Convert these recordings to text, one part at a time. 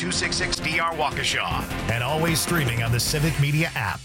266DR Waukesha. And always streaming on the Civic Media app.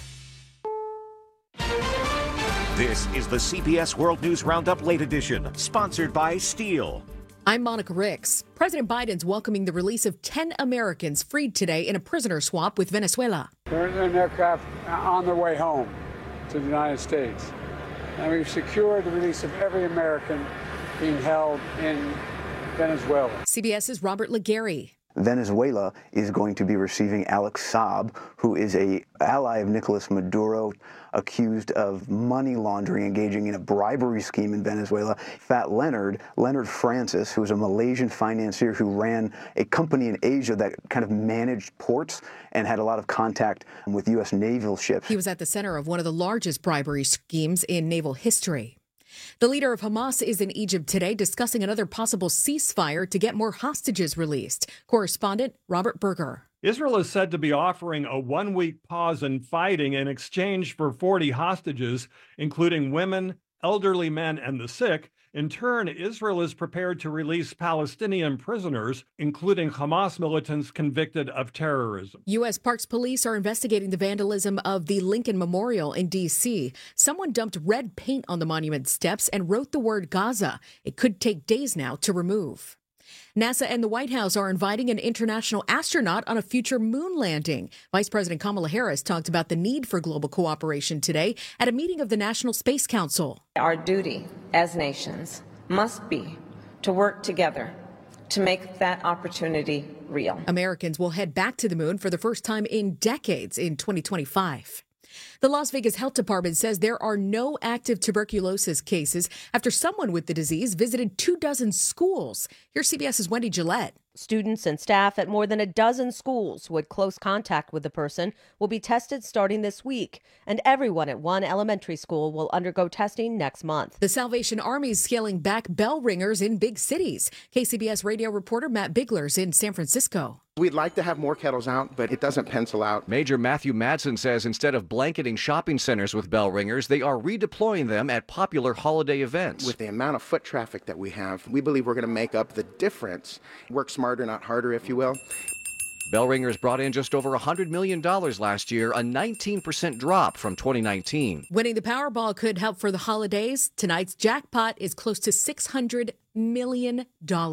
This is the CBS World News Roundup Late Edition, sponsored by Steel. I'm Monica Ricks. President Biden's welcoming the release of 10 Americans freed today in a prisoner swap with Venezuela. They're in an aircraft on their way home to the United States. And we've secured the release of every American being held in Venezuela. CBS's Robert Legary. Venezuela is going to be receiving Alex Saab, who is an ally of Nicolas Maduro, accused of money laundering, engaging in a bribery scheme in Venezuela. Fat Leonard Francis, who is a Malaysian financier who ran a company in Asia that kind of managed ports and had a lot of contact with U.S. naval ships. He was at the center of one of the largest bribery schemes in naval history. The leader of Hamas is in Egypt today discussing another possible ceasefire to get more hostages released. Correspondent Robert Berger. Israel is said to be offering a one-week pause in fighting in exchange for 40 hostages, including women, elderly men, and the sick. In turn, Israel is prepared to release Palestinian prisoners, including Hamas militants convicted of terrorism. U.S. Parks Police are investigating the vandalism of the Lincoln Memorial in D.C. Someone dumped red paint on the monument steps and wrote the word Gaza. It could take days now to remove. NASA and the White House are inviting an international astronaut on a future moon landing. Vice President Kamala Harris talked about the need for global cooperation today at a meeting of the National Space Council. Our duty as nations must be to work together to make that opportunity real. Americans will head back to the moon for the first time in decades in 2025. The Las Vegas Health Department says there are no active tuberculosis cases after someone with the disease visited 24 schools. Here's CBS's Wendy Gillette. Students and staff at more than a dozen schools who had close contact with the person will be tested starting this week, and everyone at one elementary school will undergo testing next month. The Salvation Army is scaling back bell ringers in big cities. KCBS radio reporter Matt Bigler's in San Francisco. We'd like to have more kettles out, but it doesn't pencil out. Major Matthew Madsen says instead of blanketing shopping centers with bell ringers, they are redeploying them at popular holiday events. With the amount of foot traffic that we have, we believe we're going to make up the difference. Work smarter, not harder, if you will. Bell ringers brought in just over $100 million last year, a 19% drop from 2019. Winning the Powerball could help for the holidays. Tonight's jackpot is close to $600 million.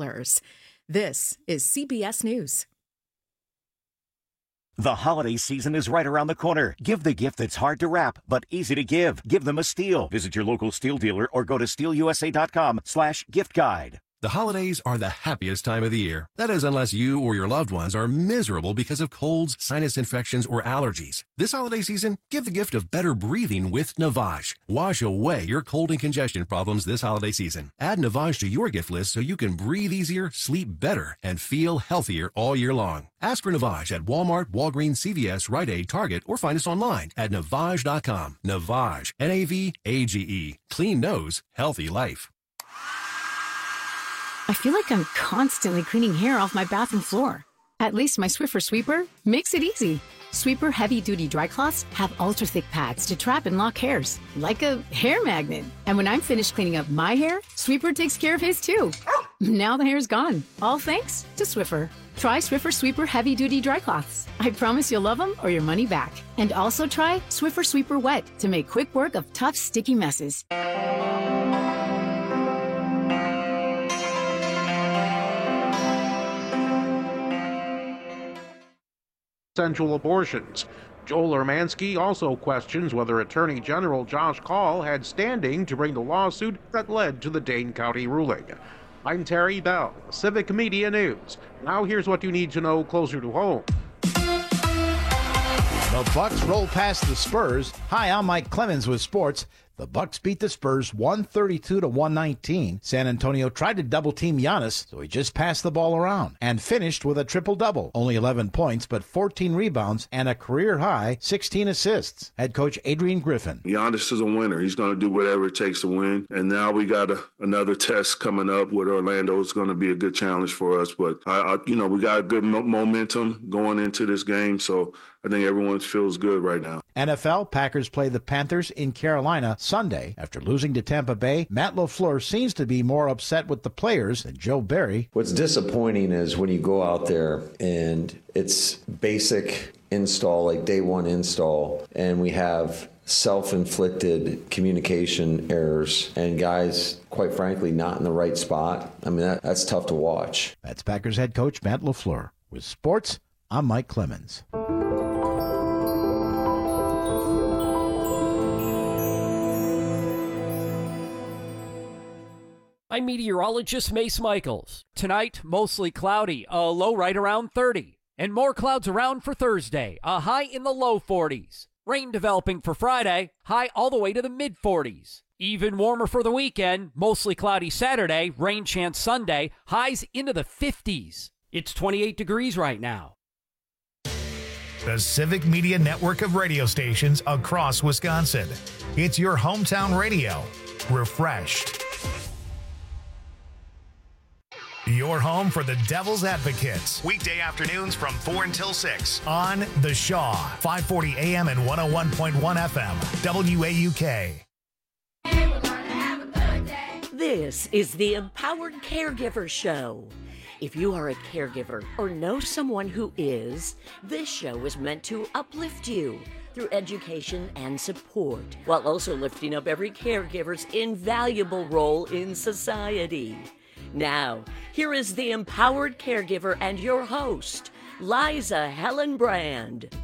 This is CBS News. The holiday season is right around the corner. Give the gift that's hard to wrap, but easy to give. Give them a Steel. Visit your local Steel dealer or go to steelusa.com/gift guide. The holidays are the happiest time of the year. That is, unless you or your loved ones are miserable because of colds, sinus infections, or allergies. This holiday season, give the gift of better breathing with Navage. Wash away your cold and congestion problems this holiday season. Add Navage to your gift list so you can breathe easier, sleep better, and feel healthier all year long. Ask for Navage at Walmart, Walgreens, CVS, Rite Aid, Target, or find us online at Navage.com. Navage, Navage. Clean nose, healthy life. I feel like I'm constantly cleaning hair off my bathroom floor. At least my Swiffer Sweeper makes it easy. Sweeper heavy-duty dry cloths have ultra-thick pads to trap and lock hairs, like a hair magnet. And when I'm finished cleaning up my hair, Sweeper takes care of his too. Now the hair's gone, all thanks to Swiffer. Try Swiffer Sweeper heavy-duty dry cloths. I promise you'll love them or your money back. And also try Swiffer Sweeper Wet to make quick work of tough, sticky messes. Consensual abortions. Joel Hermansky also questions whether Attorney General Josh Kaul had standing to bring the lawsuit that led to the Dane County ruling. I'm Terry Bell, Civic Media News. Now here's what you need to know closer to home. The Bucks roll past the Spurs. Hi, I'm Mike Clemens with sports. The Bucks beat the Spurs 132-119. San Antonio tried to double-team Giannis, so he just passed the ball around and finished with a triple-double. Only 11 points, but 14 rebounds and a career-high 16 assists. Head coach Adrian Griffin. Giannis is a winner. He's going to do whatever it takes to win. And now we got another test coming up with Orlando. It's going to be a good challenge for us. But, we got good momentum going into this game, so I think everyone feels good right now. NFL, Packers Packers play the Panthers in Carolina Sunday. After losing to Tampa Bay, Matt LaFleur seems to be more upset with the players than Joe Barry. What's disappointing is when you go out there and it's basic install, like day one install, and we have self-inflicted communication errors and guys, quite frankly, not in the right spot. I mean, that's tough to watch. That's Packers head coach Matt LaFleur. With sports, I'm Mike Clemens. I'm meteorologist Mace Michaels. Tonight, mostly cloudy, a low right around 30. And more clouds around for Thursday, a high in the low 40s. Rain developing for Friday, high all the way to the mid-40s. Even warmer for the weekend, mostly cloudy Saturday, rain chance Sunday, highs into the 50s. It's 28 degrees right now. The Civic Media network of radio stations across Wisconsin. It's your hometown radio. Refreshed. Your home for the Devil's Advocates. Weekday afternoons from 4 until 6 on The Shaw, 540 AM and 101.1 FM, WAUK. This is the Empowered Caregiver Show. If you are a caregiver or know someone who is, this show is meant to uplift you through education and support, while also lifting up every caregiver's invaluable role in society. Now, here is the Empowered Caregiver and your host, Liza Helen Brand.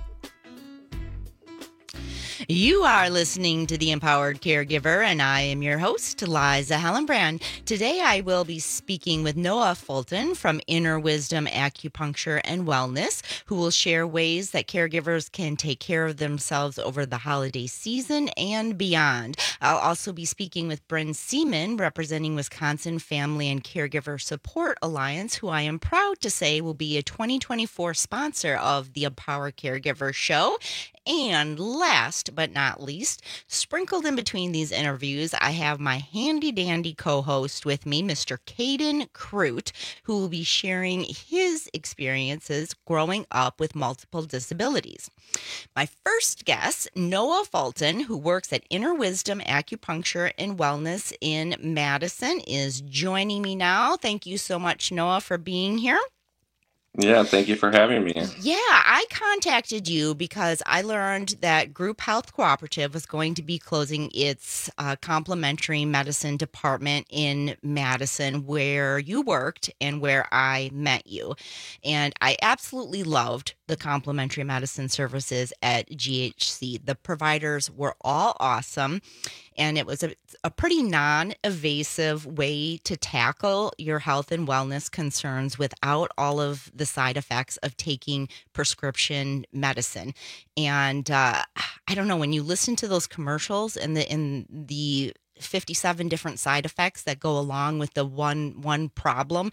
You are listening to The Empowered Caregiver, and I am your host, Liza Hellenbrand. Today I will be speaking with Noah Fulton from Inner Wisdom Acupuncture and Wellness, who will share ways that caregivers can take care of themselves over the holiday season and beyond. I'll also be speaking with Bryn Seaman, representing Wisconsin Family and Caregiver Support Alliance, who I am proud to say will be a 2024 sponsor of The Empowered Caregiver Show. And last but not least, sprinkled in between these interviews, I have my handy-dandy co-host with me, Mr. Caden Crute, who will be sharing his experiences growing up with multiple disabilities. My first guest, Noah Fulton, who works at Inner Wisdom Acupuncture and Wellness in Madison, is joining me now. Thank you so much, Noah, for being here. Yeah, thank you for having me. Yeah, I contacted you because I learned that Group Health Cooperative was going to be closing its complementary medicine department in Madison, where you worked and where I met you. And I absolutely loved the complementary medicine services at GHC. The providers were all awesome. And it was a pretty non-invasive way to tackle your health and wellness concerns without all of the side effects of taking prescription medicine. And I don't know, when you listen to those commercials and the 57 different side effects that go along with the one problem,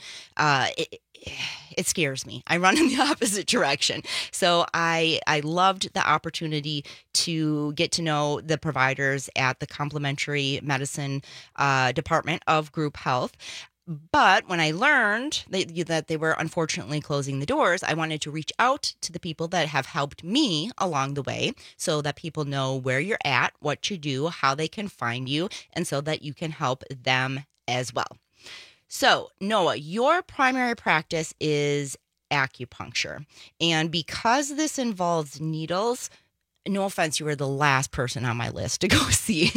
it scares me. I run in the opposite direction. So I loved the opportunity to get to know the providers at the complementary medicine department of Group Health. But when I learned that they were unfortunately closing the doors, I wanted to reach out to the people that have helped me along the way so that people know where you're at, what you do, how they can find you, and so that you can help them as well. So, Noah, your primary practice is acupuncture. And because this involves needles, no offense, you were the last person on my list to go see.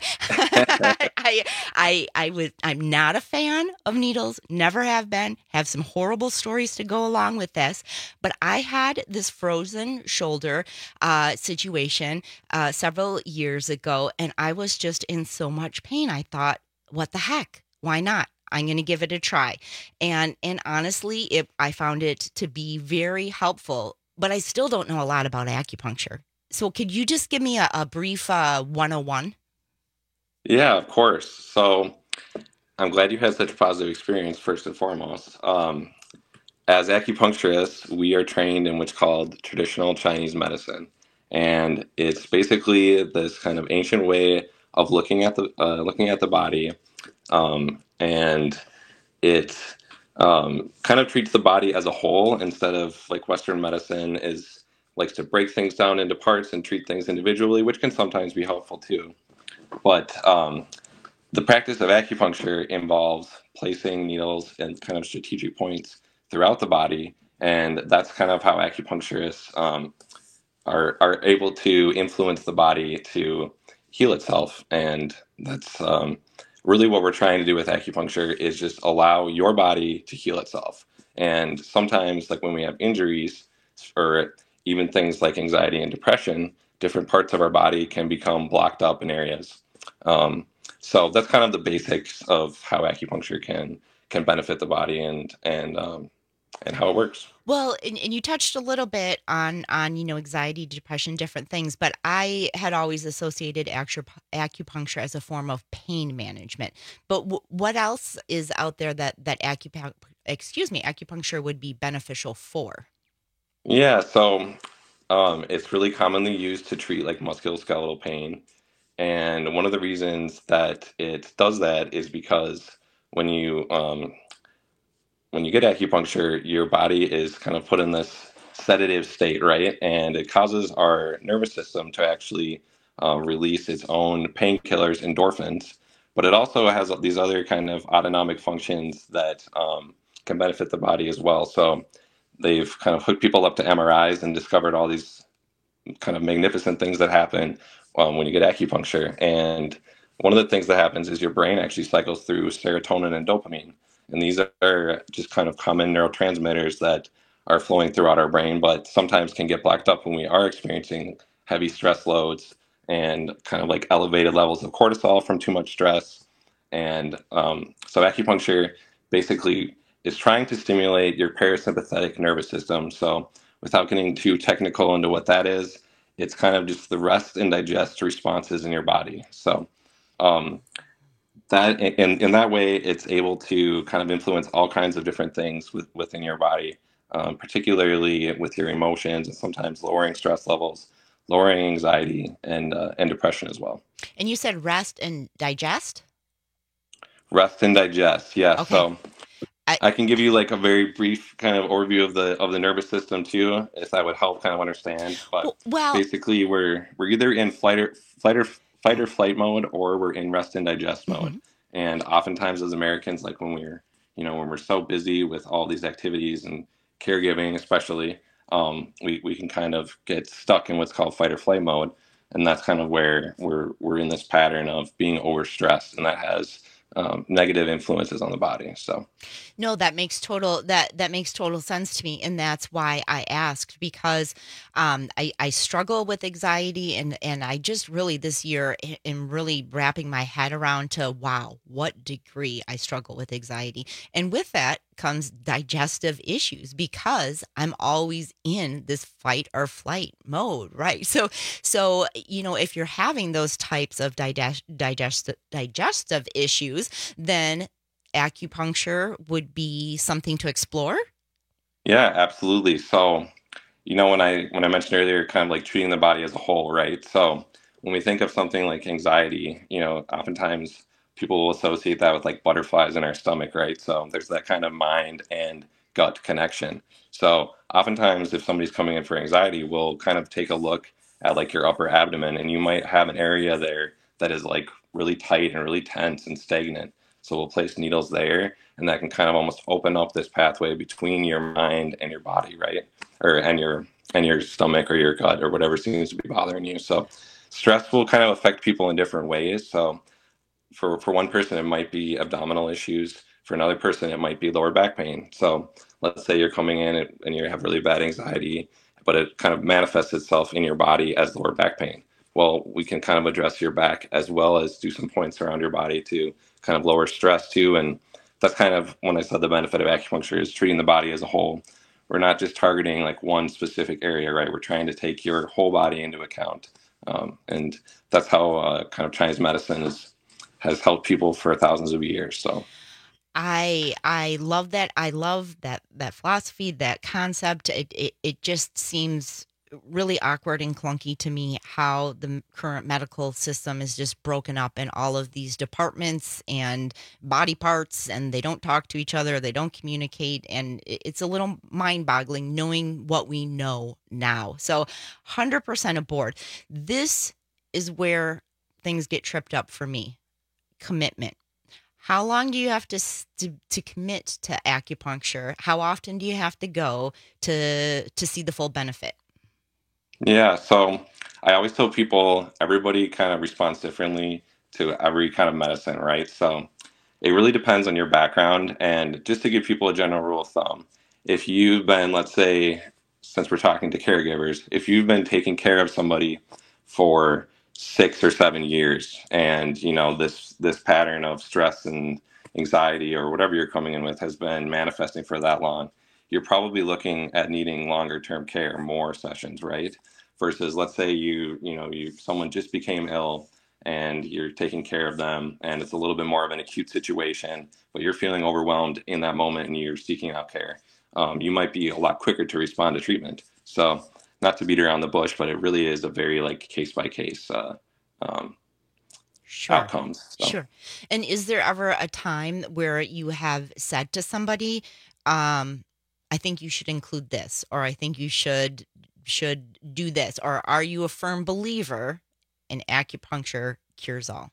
I'm not a fan of needles, never have been, have some horrible stories to go along with this. But I had this frozen shoulder situation several years ago, and I was just in so much pain. I thought, what the heck? Why not? I'm going to give it a try. And honestly, I found it to be very helpful, but I still don't know a lot about acupuncture. So could you just give me a brief 101? Yeah, of course. So I'm glad you had such a positive experience, first and foremost. As acupuncturists, we are trained in what's called traditional Chinese medicine. And it's basically this kind of ancient way of looking at the body. And it kind of treats the body as a whole instead of like Western medicine is likes to break things down into parts and treat things individually, which can sometimes be helpful too. But the practice of acupuncture involves placing needles in kind of strategic points throughout the body, and that's kind of how acupuncturists are able to influence the body to heal itself. And that's really what we're trying to do with acupuncture, is just allow your body to heal itself. And sometimes, like when we have injuries or even things like anxiety and depression, different parts of our body can become blocked up in areas. So that's kind of the basics of how acupuncture can benefit the body and how it works. Well, and you touched a little bit on anxiety, depression, different things, but I had always associated acupuncture as a form of pain management. But what else is out there that acupuncture would be beneficial for? Yeah, so it's really commonly used to treat like musculoskeletal pain. And one of the reasons that it does that is because when you get acupuncture, your body is kind of put in this sedative state, right? And it causes our nervous system to actually release its own painkillers, endorphins. But it also has these other kind of autonomic functions that can benefit the body as well. So they've kind of hooked people up to MRIs and discovered all these kind of magnificent things that happen when you get acupuncture. And one of the things that happens is your brain actually cycles through serotonin and dopamine. And these are just kind of common neurotransmitters that are flowing throughout our brain, but sometimes can get blacked up when we are experiencing heavy stress loads and kind of like elevated levels of cortisol from too much stress. And so acupuncture basically is trying to stimulate your parasympathetic nervous system. So without getting too technical into what that is, it's kind of just the rest and digest responses in your body. So that in that way, it's able to kind of influence all kinds of different things within your body, particularly with your emotions, and sometimes lowering stress levels, lowering anxiety, and depression as well. And you said rest and digest? Rest and digest, yes. Okay. So I can give you like a very brief kind of overview of the nervous system too, if that would help kind of understand. But basically, we're either in fight or flight mode, or we're in rest and digest mode. Mm-hmm. And oftentimes, as Americans, like when we're so busy with all these activities and caregiving, especially, we can kind of get stuck in what's called fight or flight mode, and that's kind of where we're in this pattern of being overstressed, and that has negative influences on the body. So no, that makes total sense to me, and that's why I asked, because I struggle with anxiety, and I just really this year am really wrapping my head around to what degree I struggle with anxiety, and with that comes digestive issues, because I'm always in this fight or flight mode, right? So if you're having those types of digestive issues, then acupuncture would be something to explore? Yeah, absolutely. So, when I mentioned earlier, kind of like treating the body as a whole, right? So when we think of something like anxiety, oftentimes people will associate that with like butterflies in our stomach, right? So there's that kind of mind and gut connection. So oftentimes if somebody's coming in for anxiety, we'll kind of take a look at like your upper abdomen, and you might have an area there that is like really tight and really tense and stagnant. So we'll place needles there, and that can kind of almost open up this pathway between your mind and your body, right? And your stomach or your gut or whatever seems to be bothering you. So stress will kind of affect people in different ways. So for one person, it might be abdominal issues. For another person, it might be lower back pain. So let's say you're coming in and you have really bad anxiety, but it kind of manifests itself in your body as lower back pain. Well, we can kind of address your back as well as do some points around your body to kind of lower stress too. And that's kind of when I said the benefit of acupuncture is treating the body as a whole. We're not just targeting like one specific area, right? We're trying to take your whole body into account. And that's how kind of Chinese medicine has helped people for thousands of years. So I love that. I love that philosophy, that concept. It just seems really awkward and clunky to me how the current medical system is just broken up in all of these departments and body parts, and they don't talk to each other, they don't communicate, and it's a little mind-boggling knowing what we know now. So 100% aboard. This is where things get tripped up for me. Commitment. How long do you have to commit to acupuncture? How often do you have to go to see the full benefit? Yeah, so I always tell people everybody kind of responds differently to every kind of medicine, right? So it really depends on your background. And just to give people a general rule of thumb, if you've been, let's say, since we're talking to caregivers, if you've been taking care of somebody for 6 or 7 years, and this pattern of stress and anxiety or whatever you're coming in with has been manifesting for that long, you're probably looking at needing longer term care, more sessions, right? Versus, let's say someone just became ill and you're taking care of them, and it's a little bit more of an acute situation, but you're feeling overwhelmed in that moment and you're seeking out care. You might be a lot quicker to respond to treatment. So, not to beat around the bush, but it really is a very case by case outcomes. So. Sure. And is there ever a time where you have said to somebody, I think you should include this, or I think you should do this, or are you a firm believer in acupuncture cures all?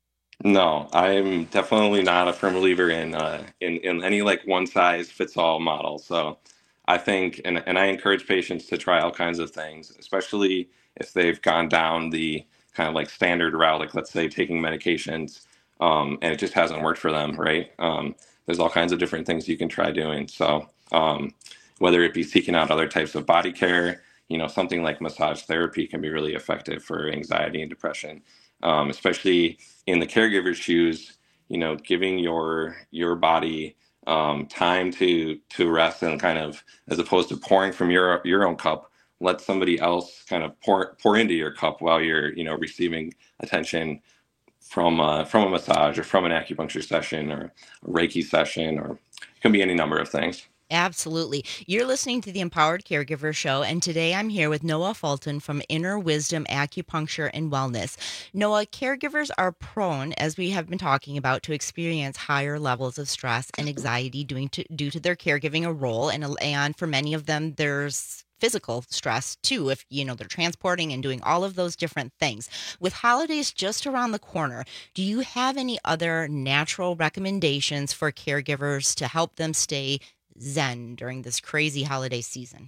No, I'm definitely not a firm believer in any one size fits all model. So I think, and I encourage patients to try all kinds of things, especially if they've gone down the kind of standard route, let's say taking medications, and it just hasn't worked for them, right? There's all kinds of different things you can try doing. So whether it be seeking out other types of body care, something like massage therapy can be really effective for anxiety and depression, especially in the caregiver's shoes, giving your body time to rest, and kind of, as opposed to pouring from your own cup, let somebody else kind of pour into your cup while you're receiving attention from a massage or from an acupuncture session or a Reiki session, or it can be any number of things. Absolutely. You're listening to the Empowered Caregiver Show, and today I'm here with Noah Fulton from Inner Wisdom Acupuncture and Wellness. Noah, caregivers are prone, as we have been talking about, to experience higher levels of stress and anxiety due to their caregiving role, and for many of them, there's physical stress too, if they're transporting and doing all of those different things. With holidays just around the corner, do you have any other natural recommendations for caregivers to help them stay zen during this crazy holiday season?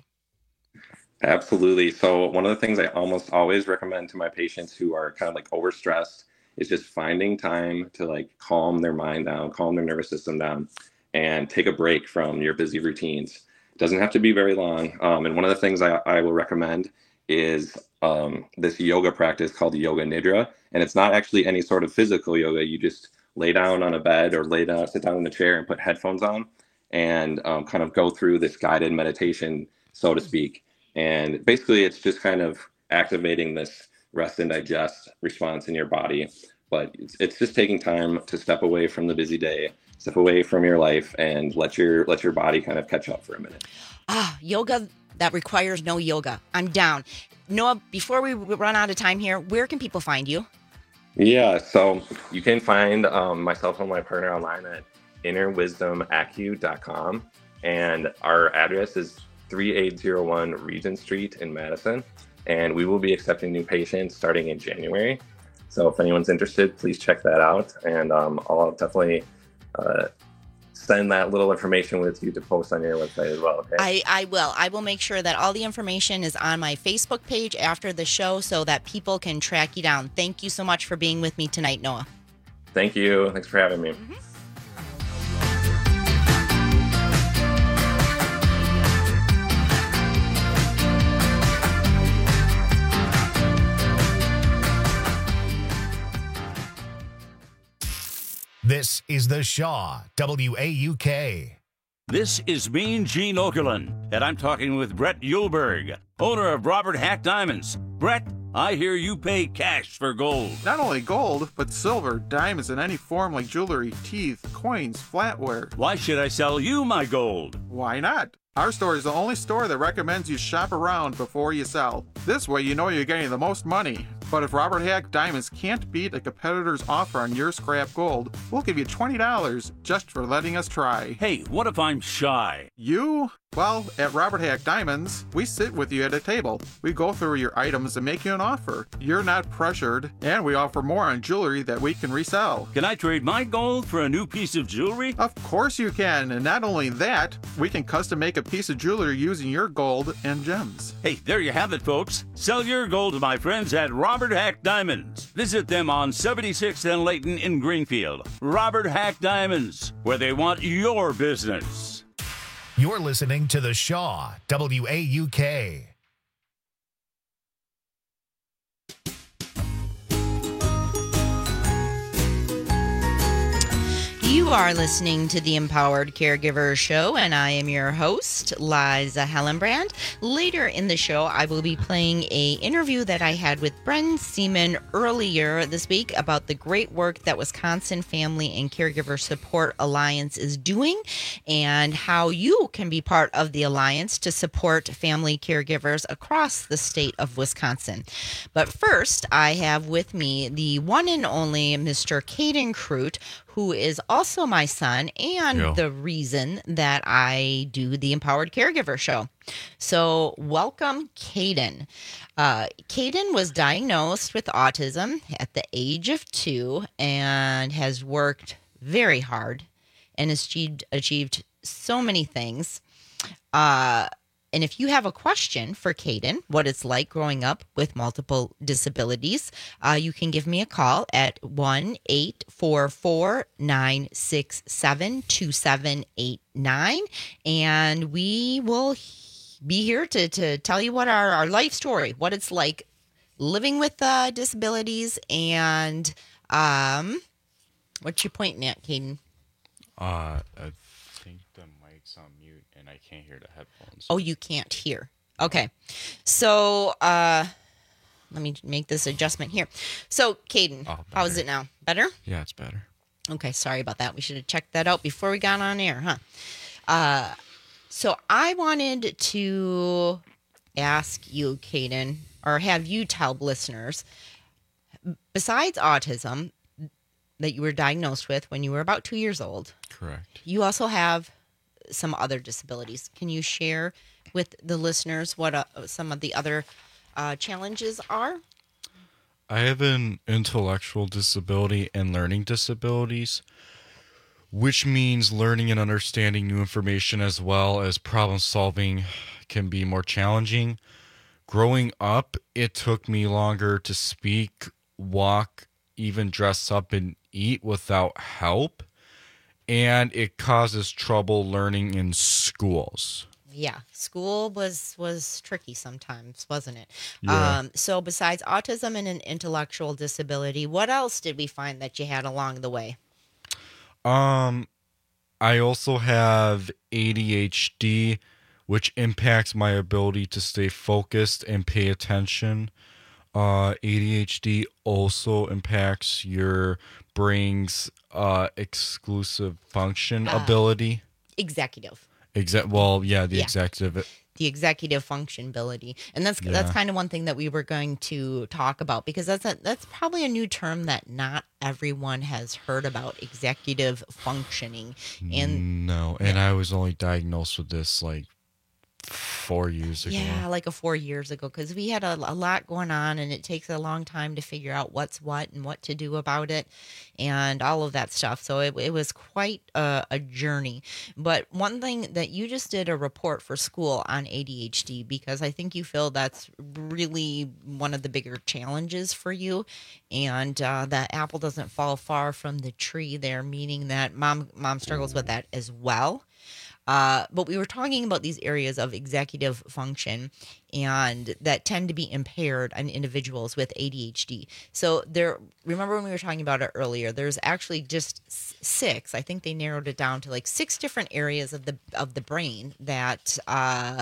Absolutely. So one of the things I almost always recommend to my patients who are kind of overstressed is just finding time to calm their mind down, calm their nervous system down, and take a break from your busy routines. It doesn't have to be very long. And one of the things I will recommend is this yoga practice called Yoga Nidra. And it's not actually any sort of physical yoga. You just lay down on a bed or sit down in a chair and put headphones on, and kind of go through this guided meditation, so to speak. And basically, it's just kind of activating this rest and digest response in your body. But it's just taking time to step away from the busy day, step away from your life, and let your body kind of catch up for a minute. Yoga that requires no yoga. I'm down. Noah, before we run out of time here, where can people find you? Yeah, so you can find myself and my partner online at innerwisdomacu.com, and our address is 3801 Regent Street in Madison, and we will be accepting new patients starting in January. So if anyone's interested, please check that out, and I'll definitely send that little information with you to post on your website as well. Okay? I will make sure that all the information is on my Facebook page after the show so that people can track you down. Thank you so much for being with me tonight, Noah. Thank you. Thanks for having me. Mm-hmm. This is The Shaw, WAUK. This is Mean Gene Okerlund, and I'm talking with Brett Uhlberg, owner of Robert Hack Diamonds. Brett, I hear you pay cash for gold. Not only gold, but silver, diamonds in any form like jewelry, teeth, coins, flatware. Why should I sell you my gold? Why not? Our store is the only store that recommends you shop around before you sell. This way you know you're getting the most money. But if Robert Hack Diamonds can't beat a competitor's offer on your scrap gold, we'll give you $20 just for letting us try. Hey, what if I'm shy? You? Well, at Robert Hack Diamonds, we sit with you at a table. We go through your items and make you an offer. You're not pressured, and we offer more on jewelry that we can resell. Can I trade my gold for a new piece of jewelry? Of course you can, and not only that, we can custom make a piece of jewelry using your gold and gems. Hey, there you have it, folks. Sell your gold to my friends at Robert Hack Diamonds. Visit them on 76th and Layton in Greenfield. Robert Hack Diamonds, where they want your business. You're listening to The Shaw, WAUK. You are listening to the Empowered Caregiver Show, and I am your host, Liza Hellenbrand. Later in the show, I will be playing an interview that I had with Bren Seaman earlier this week about the great work that Wisconsin Family and Caregiver Support Alliance is doing and how you can be part of the alliance to support family caregivers across the state of Wisconsin. But first, I have with me the one and only Mr. Caden Crute, who is also my son and the reason that I do the Empowered Caregiver Show. So welcome, Caden. Caden was diagnosed with autism at the age of 2 and has worked very hard and achieved so many things. And if you have a question for Caden, what it's like growing up with multiple disabilities, you can give me a call at 1-844-967-2789, and we will be here to tell you what our life story, what it's like living with disabilities, and what you pointing at, Caden? I think the mic's on mute and I can't hear the headphones. Oh, you can't hear. Okay. So let me make this adjustment here. So, Caden, how is it now? Better? Yeah, it's better. Okay, sorry about that. We should have checked that out before we got on air, huh? So I wanted to ask you, Caden, or have you tell listeners, besides autism that you were diagnosed with when you were about 2 years old. Correct. You also have some other disabilities. Can you share with the listeners what some of the other challenges are? I have an intellectual disability and learning disabilities, which means learning and understanding new information as well as problem solving can be more challenging. Growing up, it took me longer to speak, walk, even dress up and eat without help, and it causes trouble learning in schools. Yeah, school was tricky sometimes, wasn't it? Yeah. So besides autism and an intellectual disability, what else did we find that you had along the way? I also have ADHD, which impacts my ability to stay focused and pay attention. ADHD also impacts your brain's exclusive function ability. Executive. The executive. The executive function ability. And that's kind of one thing that we were going to talk about, because that's probably a new term that not everyone has heard about, executive functioning. And I was only diagnosed with this like 4 years ago. Yeah, like 4 years ago, because we had a lot going on, and it takes a long time to figure out what's what and what to do about it and all of that stuff. So it was quite a journey. But one thing that you just did a report for school on ADHD, because I think you feel that's really one of the bigger challenges for you, and that apple doesn't fall far from the tree there, meaning that mom struggles with that as well. But we were talking about these areas of executive function and that tend to be impaired in individuals with ADHD. So remember when we were talking about it earlier, there's actually just 6, I think they narrowed it down to like 6 different areas of the brain that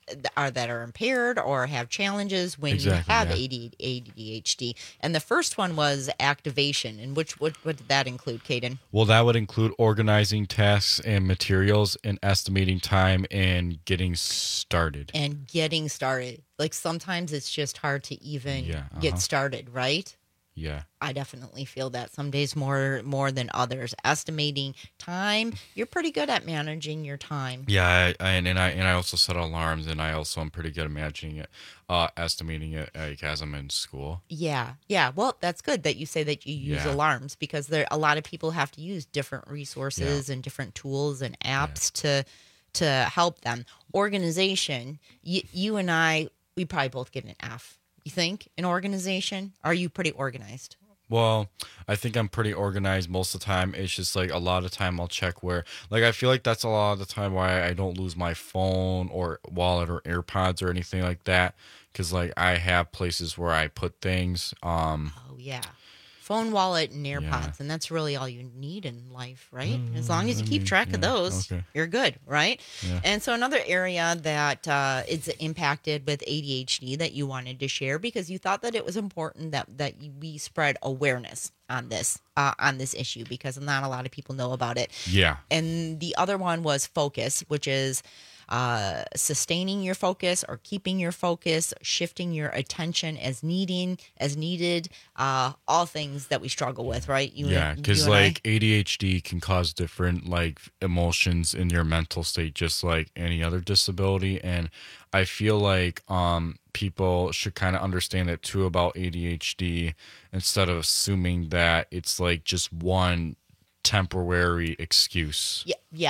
that are impaired or have challenges when Exactly, you have yeah. ADHD. And the first one was activation. And what did that include, Caden? Well, that would include organizing tasks and materials and estimating time and getting started. And getting started. Like sometimes it's just hard to even get started, right? Yeah. I definitely feel that some days more than others. Estimating time, you're pretty good at managing your time. Yeah, I also set alarms, and I also am pretty good at managing it, estimating it like as I'm in school. Yeah. Well, that's good that you say that you use alarms, because a lot of people have to use different resources and different tools and apps to help them. Organization, you and I, we probably both get an F. You think, in organization? Are you pretty organized? Well, I think I'm pretty organized most of the time. It's just like a lot of time I'll check where, like, I feel like that's a lot of the time why I don't lose my phone or wallet or AirPods or anything like that. Because, like, I have places where I put things. Oh, yeah. Phone, wallet, and AirPods, and that's really all you need in life, right? As long as you keep track of those, you're good, right? Yeah. And so another area that is impacted with ADHD that you wanted to share, because you thought that it was important that we spread awareness on this issue, because not a lot of people know about it. Yeah. And the other one was focus, which is sustaining your focus or keeping your focus, shifting your attention as needed, all things that we struggle with, right? Because like ADHD can cause different like emotions in your mental state, just like any other disability. And I feel like people should kind of understand that too about ADHD, instead of assuming that it's like just one temporary excuse.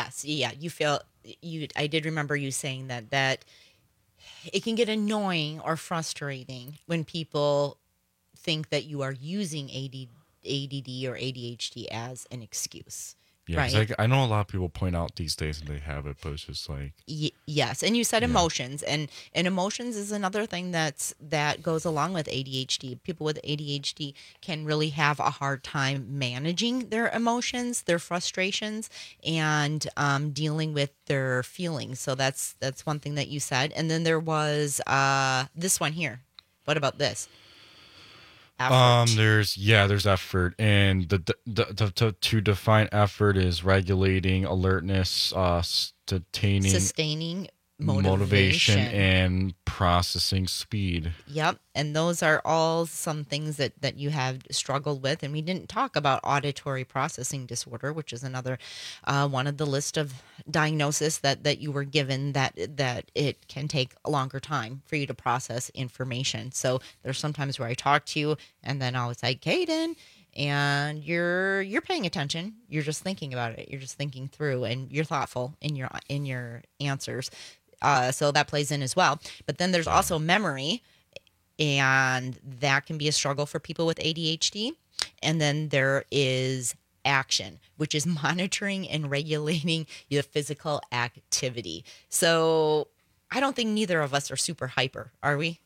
I did remember you saying that it can get annoying or frustrating when people think that you are using ADD or ADHD as an excuse. Yeah, right? Like, I know a lot of people point out these days that they have it, but it's just like... Yes, and you said emotions, and emotions is another thing that goes along with ADHD. People with ADHD can really have a hard time managing their emotions, their frustrations, and dealing with their feelings. So that's one thing that you said. And then there was this one here. What about this? Effort. There's effort, and to define effort is regulating alertness, sustaining motivation and processing speed. Yep, and those are all some things that you have struggled with. And we didn't talk about auditory processing disorder, which is another one of the list of diagnoses that you were given, that it can take a longer time for you to process information. So there's sometimes where I talk to you and then I was like, Caden, and you're paying attention. You're just thinking about it. You're just thinking through, and you're thoughtful in your answers. So that plays in as well. But then there's also memory, and that can be a struggle for people with ADHD. And then there is action, which is monitoring and regulating your physical activity. So I don't think neither of us are super hyper, are we?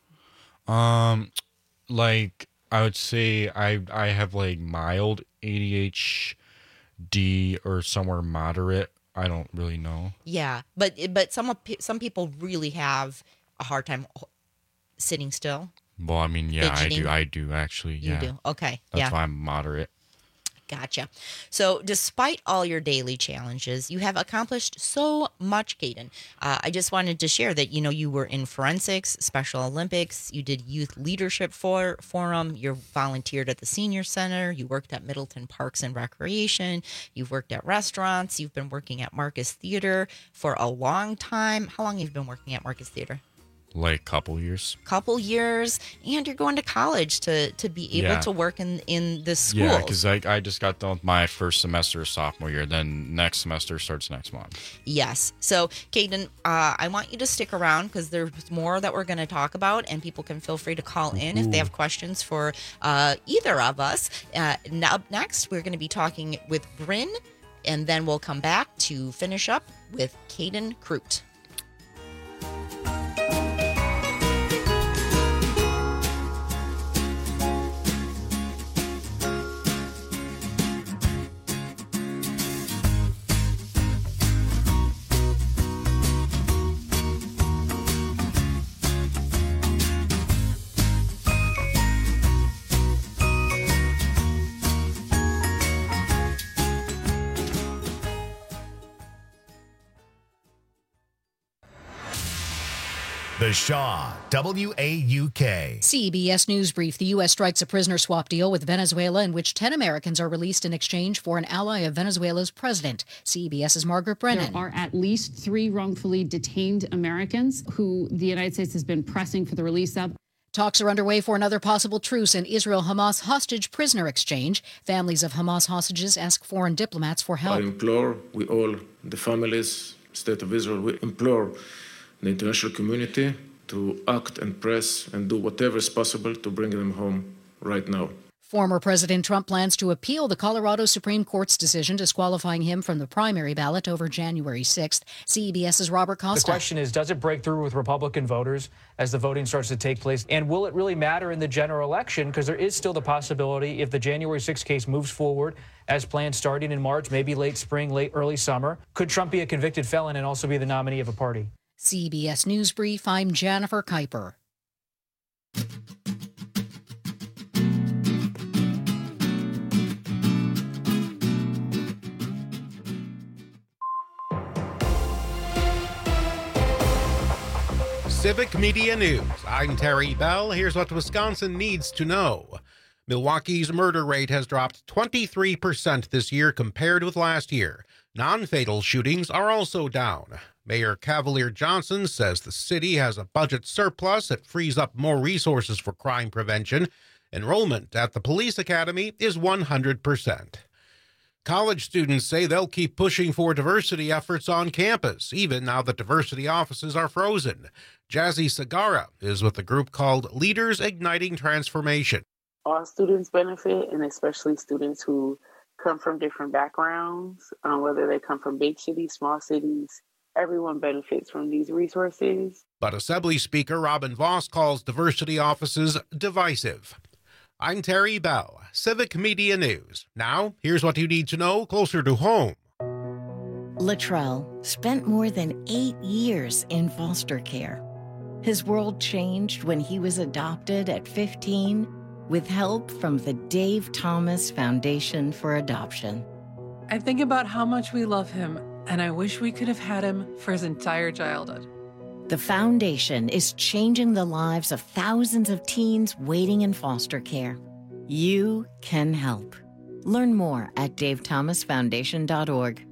Like, I would say I have like mild ADHD or somewhere moderate. I don't really know. Yeah, but some people really have a hard time sitting still. Well, I mean, yeah, fidgeting. I do actually. Yeah. You do. Okay. That's why I'm moderate. Gotcha. So despite all your daily challenges, you have accomplished so much, Caden. I just wanted to share that, you were in forensics, Special Olympics, you did youth leadership forum, you volunteered at the senior center, you worked at Middleton Parks and Recreation, you've worked at restaurants, you've been working at Marcus Theater for a long time. How long have you been working at Marcus Theater? Like couple years, and you're going to college to be able to work in this school. Yeah, because I just got done with my first semester of sophomore year. Then next semester starts next month. Yes. So, Caden, I want you to stick around because there's more that we're going to talk about, and people can feel free to call in if they have questions for either of us. Up next, we're going to be talking with Bryn, and then we'll come back to finish up with Caden Crute. The Shaw, WAUK. CBS News Brief. The U.S. strikes a prisoner swap deal with Venezuela in which 10 Americans are released in exchange for an ally of Venezuela's president. CBS's Margaret Brennan. There are at least 3 wrongfully detained Americans who the United States has been pressing for the release of. Talks are underway for another possible truce in Israel-Hamas hostage prisoner exchange. Families of Hamas hostages ask foreign diplomats for help. I implore, we all, the families, State of Israel, we implore the international community to act and press and do whatever is possible to bring them home right now. Former President Trump plans to appeal the Colorado Supreme Court's decision disqualifying him from the primary ballot over January 6th. CBS's Robert Costa. The question is, does it break through with Republican voters as the voting starts to take place? And will it really matter in the general election? Because there is still the possibility, if the January 6th case moves forward as planned starting in March, maybe late spring, early summer, could Trump be a convicted felon and also be the nominee of a party? CBS News Brief, I'm Jennifer Kuiper. Civic Media News. I'm Terry Bell. Here's what Wisconsin needs to know. Milwaukee's murder rate has dropped 23% this year compared with last year. Non-fatal shootings are also down. Mayor Cavalier Johnson says the city has a budget surplus that frees up more resources for crime prevention. Enrollment at the police academy is 100%. College students say they'll keep pushing for diversity efforts on campus, even now that diversity offices are frozen. Jazzy Sagara is with a group called Leaders Igniting Transformation. All students benefit, and especially students who come from different backgrounds, whether they come from big cities, small cities. Everyone benefits from these resources. But Assembly Speaker Robin Voss calls diversity offices divisive. I'm Terry Bell, Civic Media News. Now, here's what you need to know closer to home. Latrell spent more than 8 years in foster care. His world changed when he was adopted at 15 with help from the Dave Thomas Foundation for Adoption. I think about how much we love him, and I wish we could have had him for his entire childhood. The foundation is changing the lives of thousands of teens waiting in foster care. You can help. Learn more at davethomasfoundation.org.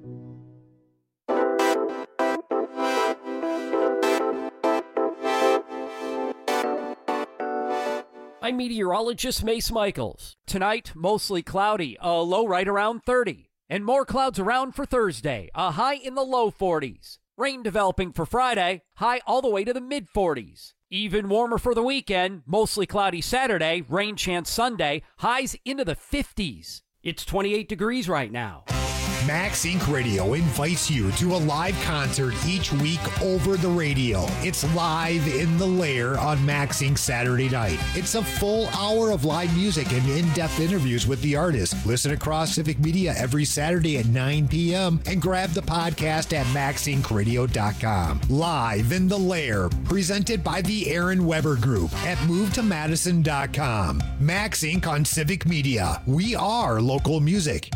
I'm meteorologist Mace Michaels. Tonight, mostly cloudy, a low right around 30. And more clouds around for Thursday, a high in the low 40s. Rain developing for Friday, high all the way to the mid-40s. Even warmer for the weekend, mostly cloudy Saturday, rain chance Sunday, highs into the 50s. It's 28 degrees right now. Max Inc. Radio invites you to a live concert each week over the radio. It's Live in the Lair on Max Inc. Saturday night. It's a full hour of live music and in-depth interviews with the artists. Listen across Civic Media every Saturday at 9 p.m. and grab the podcast at maxincradio.com. Live in the Lair, presented by the Aaron Weber Group at movetomadison.com. Max Inc. on Civic Media. We are local music.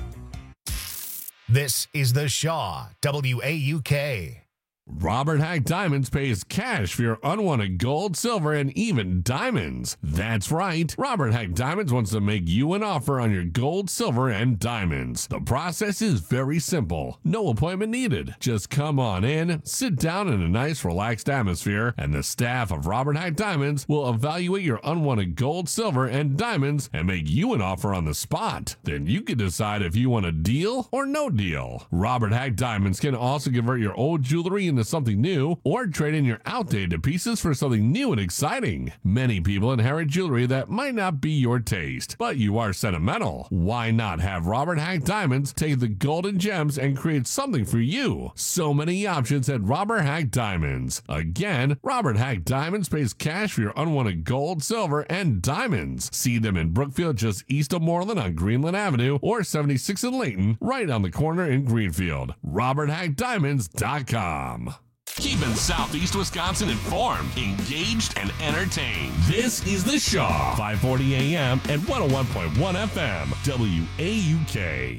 This is the Shaw, WAUK. Robert Hack Diamonds pays cash for your unwanted gold, silver, and even diamonds. That's right. Robert Hack Diamonds wants to make you an offer on your gold, silver, and diamonds. The process is very simple. No appointment needed. Just come on in, sit down in a nice, relaxed atmosphere, and the staff of Robert Hack Diamonds will evaluate your unwanted gold, silver, and diamonds and make you an offer on the spot. Then you can decide if you want a deal or no deal. Robert Hack Diamonds can also convert your old jewelry into something new or trade in your outdated pieces for something new and exciting. Many people inherit jewelry that might not be your taste, but you are sentimental. Why not have Robert Hack Diamonds take the gold and gems and create something for you? So many options at Robert Hack Diamonds. Again, Robert Hack Diamonds pays cash for your unwanted gold, silver, and diamonds. See them in Brookfield just east of Moreland on Greenland Avenue or 76 in Layton, right on the corner in Greenfield. RobertHackDiamonds.com. Keeping Southeast Wisconsin informed, engaged, and entertained. This is The Shaw, 540 AM and 101.1 FM, WAUK.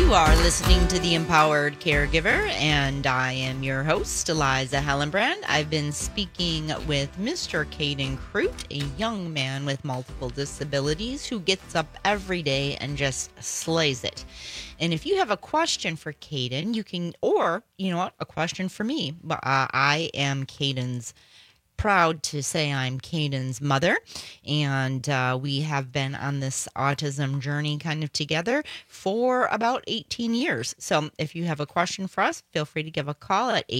You are listening to The Empowered Caregiver, and I am your host, Eliza Hellenbrand. I've been speaking with Mr. Caden Crute, a young man with multiple disabilities who gets up every day and just slays it. And if you have a question for Caden, you can, or, you know what, a question for me. I am Caden's proud to say I'm Caden's mother, and we have been on this autism journey kind of together for about 18 years. So if you have a question for us, feel free to give a call at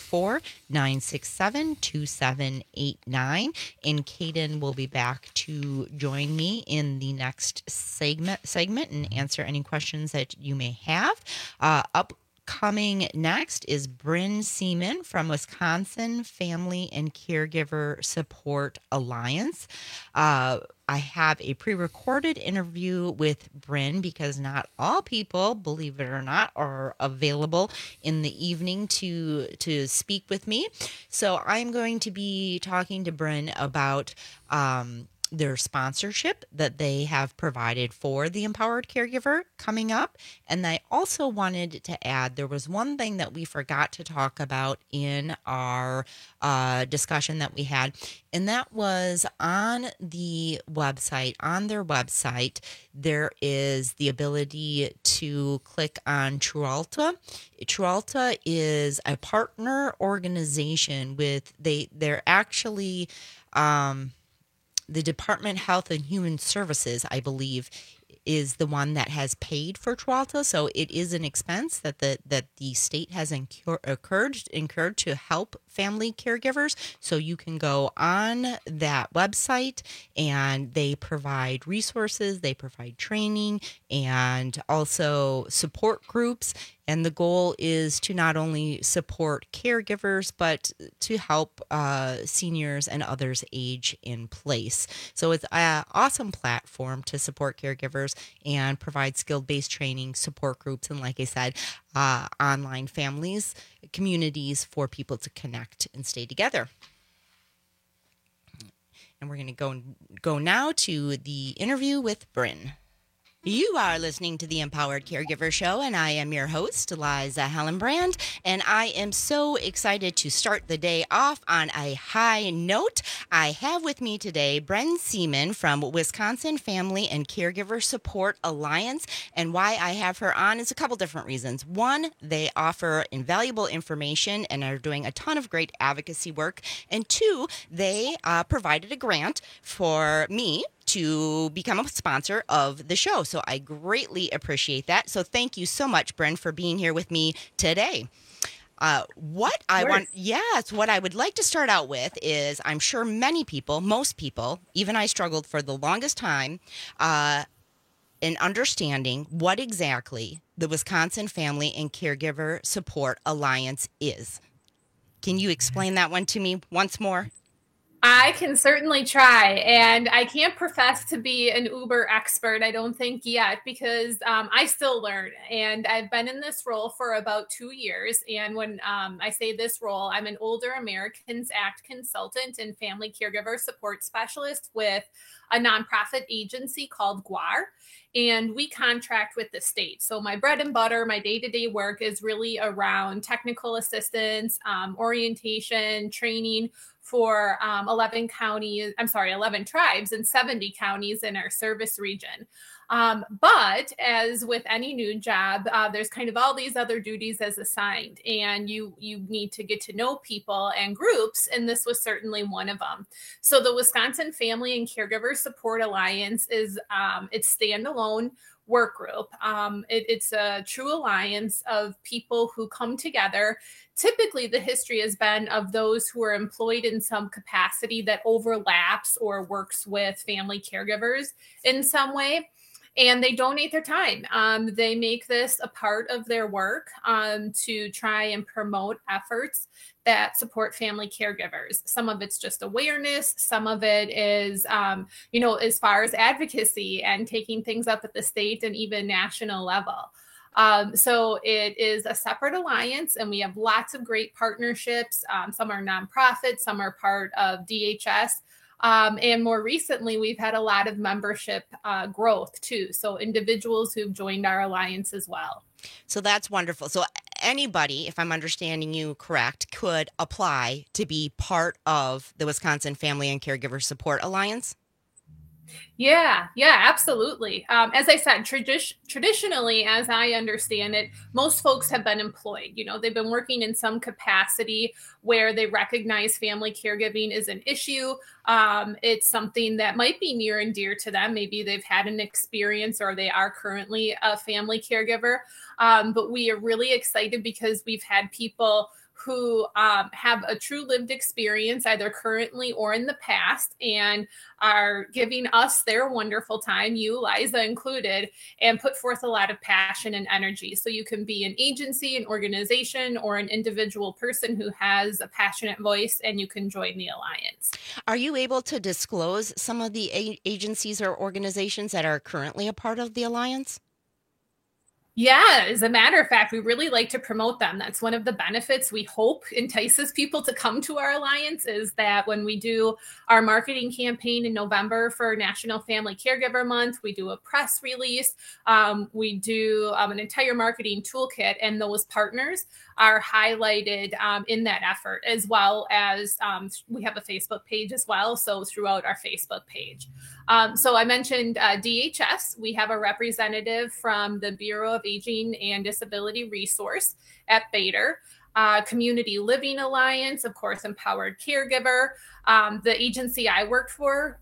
844-967-2789, and Caden will be back to join me in the next segment and answer any questions that you may have. Coming next is Bryn Seaman from Wisconsin Family and Caregiver Support Alliance. I have a pre-recorded interview with Bryn because not all people, believe it or not, are available in the evening to speak with me. So I'm going to be talking to Bryn about their sponsorship that they have provided for the Empowered Caregiver coming up. And I also wanted to add, there was one thing that we forgot to talk about in our discussion that we had, and that was on the website, on their website, there is the ability to click on Trualta. Trualta is a partner organization with, they're actually, the Department of Health and Human Services, I believe, is the one that has paid for Trualta. So it is an expense that the state has incurred to help family caregivers. So you can go on that website, and they provide resources, they provide training, and also support groups. And the goal is to not only support caregivers, but to help seniors and others age in place. So it's an awesome platform to support caregivers and provide skill-based training, support groups, and like I said, online families, communities for people to connect and stay together. And we're going to go now to the interview with Bryn. You are listening to the Empowered Caregiver Show, and I am your host, Eliza Hellenbrand, and I am so excited to start the day off on a high note. I have with me today Bryn Seaman from Wisconsin Family and Caregiver Support Alliance, and why I have her on is a couple different reasons. One, they offer invaluable information and are doing a ton of great advocacy work, and two, they provided a grant for me to become a sponsor of the show. So I greatly appreciate that. So thank you so much, Bryn, for being here with me today. What I would like to start out with is, I'm sure many people, most people, even I struggled for the longest time in understanding what exactly the Wisconsin Family and Caregiver Support Alliance is. Can you explain that one to me once more? I can certainly try, and I can't profess to be an uber expert, I don't think yet, because I still learn, and I've been in this role for about 2 years, and when I say this role, I'm an Older Americans Act consultant and family caregiver support specialist with a nonprofit agency called GWAR, and we contract with the state. So my bread and butter, my day-to-day work is really around technical assistance, orientation, training for 11 tribes and 70 counties in our service region. But as with any new job, there's kind of all these other duties as assigned, and you need to get to know people and groups, and this was certainly one of them. So the Wisconsin Family and Caregiver Support Alliance is it's standalone work group. It's a true alliance of people who come together. Typically, the history has been of those who are employed in some capacity that overlaps or works with family caregivers in some way. And they donate their time. They make this a part of their work to try and promote efforts that support family caregivers. Some of it's just awareness. Some of it is, as far as advocacy and taking things up at the state and even national level. So it is a separate alliance, and we have lots of great partnerships. Some are nonprofits, some are part of DHS. And more recently, we've had a lot of membership growth too. So individuals who've joined our alliance as well. So that's wonderful. So anybody, if I'm understanding you correct, could apply to be part of the Wisconsin Family and Caregiver Support Alliance? Yeah, absolutely. As I said, traditionally, as I understand it, most folks have been employed. They've been working in some capacity where they recognize family caregiving is an issue. It's something that might be near and dear to them. Maybe they've had an experience or they are currently a family caregiver. But we are really excited because we've had people who have a true lived experience, either currently or in the past, and are giving us their wonderful time, you, Liza included, and put forth a lot of passion and energy. So you can be an agency, an organization, or an individual person who has a passionate voice, and you can join the Alliance. Are you able to disclose some of the agencies or organizations that are currently a part of the Alliance? Yeah, as a matter of fact, we really like to promote them. That's one of the benefits we hope entices people to come to our Alliance, is that when we do our marketing campaign in November for National Family Caregiver Month, we do a press release, we do an entire marketing toolkit, and those partners are highlighted in that effort, as well as we have a Facebook page as well, so throughout our Facebook page. So I mentioned DHS. We have a representative from the Bureau of Aging and Disability Resource at Bader. Community Living Alliance, of course, Empowered Caregiver. The agency I work for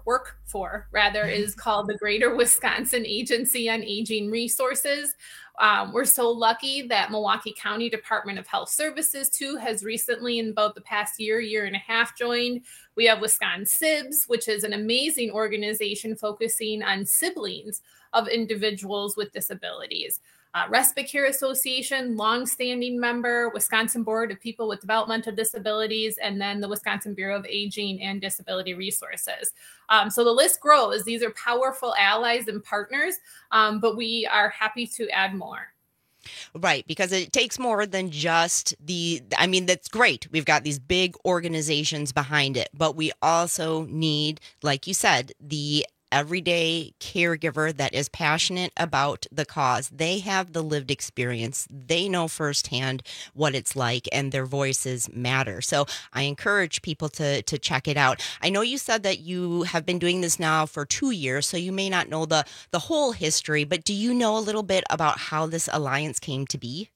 is called the Greater Wisconsin Agency on Aging Resources. We're so lucky that Milwaukee County Department of Health Services, too, has recently, in about the past year and a half, joined. We have Wisconsin SIBS, which is an amazing organization focusing on siblings of individuals with disabilities. Respite Care Association, longstanding member, Wisconsin Board of People with Developmental Disabilities, and then the Wisconsin Bureau of Aging and Disability Resources. So the list grows. These are powerful allies and partners, but we are happy to add more. Right, because it takes more than just that's great. We've got these big organizations behind it, but we also need, like you said, the everyday caregiver that is passionate about the cause. They have the lived experience. They know firsthand what it's like, and their voices matter. So I encourage people to check it out. I know you said that you have been doing this now for 2 years, so you may not know the whole history, but do you know a little bit about how this alliance came to be?